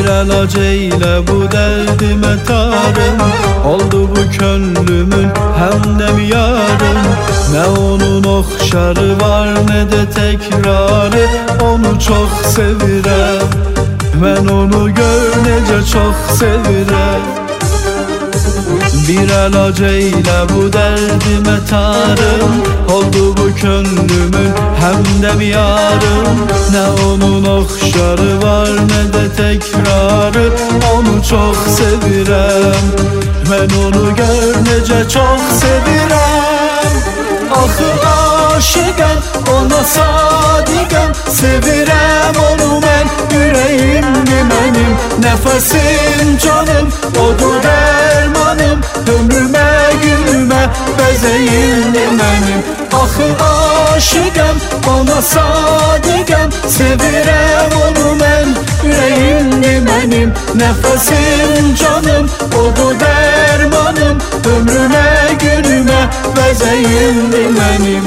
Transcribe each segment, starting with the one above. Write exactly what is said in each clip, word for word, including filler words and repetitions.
Bir əlac eylə bu dərdimə tarım. Oldu bu könlümün həmdəm yarım. Nə onun oxşarı var, nə də təkrarı. Onu çox sevirəm, mən onu gör necə çox sevirəm. Bir əlac eylə bu dərdimə tarım. Oldu bu könlümün həmdəm yarım. Nə onun oxşarı var, nə də təkrarı. Onu çox sevirəm, mən onu gör necə çox sevirəm. Axı aşıqəm, ona sadiqəm. Sevirəm onu mən, ürəyimdir mənim. Nəfəsim canım, odur dərmanım. Ömrümə günümə bəzəyimdir mənim. Axı aşıqəm, ona sadiqəm. Sevirəm onu mən, ürəyimdir mənim. Nəfəsim canım, odur dərmanım. Ömrümə günümə bəzəyimdir mənim.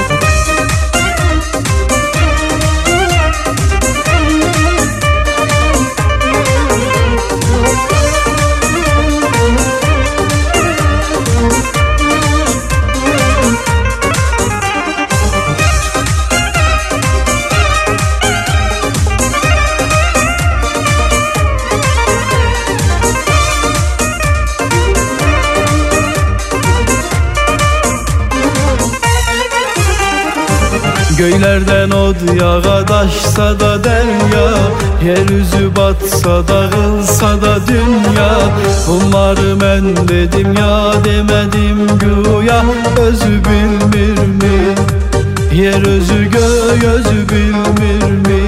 Göylərdən od yağadaşsa da dərya, yeryüzü batsa dağılsa da dünya. Bunları mən dedim ya demədim güya, özü bilmirmi? Yer özü göy özü bilmirmi?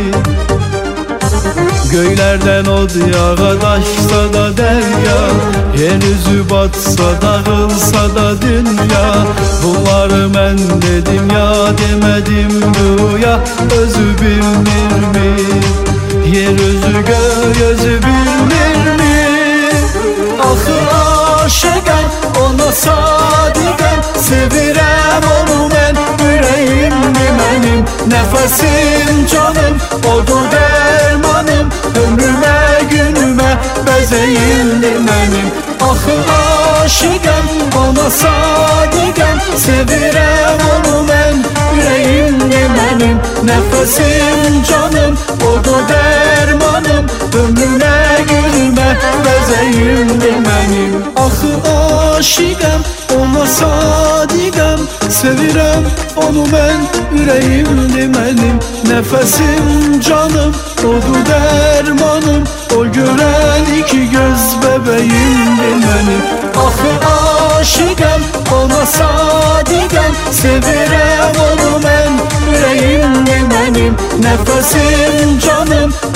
Göylərdən od yağadaşsa da dərya, yeryüzü batsa dağılsa da dünya. Bunları mən dedim ya demədim güya, özü bilmirmi? Yer özü göy özü bilmirmi? Axı aşıqəm, ona sadiqəm. Sevirəm onu mən, ürəyimdir mənim. Nəfəsim canım, odur dərmanım. Ömrümə günümə bəzəyimdir mənim. Axı aşıqəm, ona sadiqəm. Sevirəm onu mən, ürəyimdir mənim. Nəfəsim canım, odur dərmanım. Ömrümə günümə bəzəyimdir mənim. Axı aşiqəm, ona sadiqəm. Sevirəm onu mən, ürəyimdir mənim. Nəfəsim canım, odur dərmanım. O görən iki göz bəbəyimdir mənim. Axı aşiqəm, ona sadiqəm. Sevirəm onu mən, ürəyimdir mənim. Nəfəsim canım,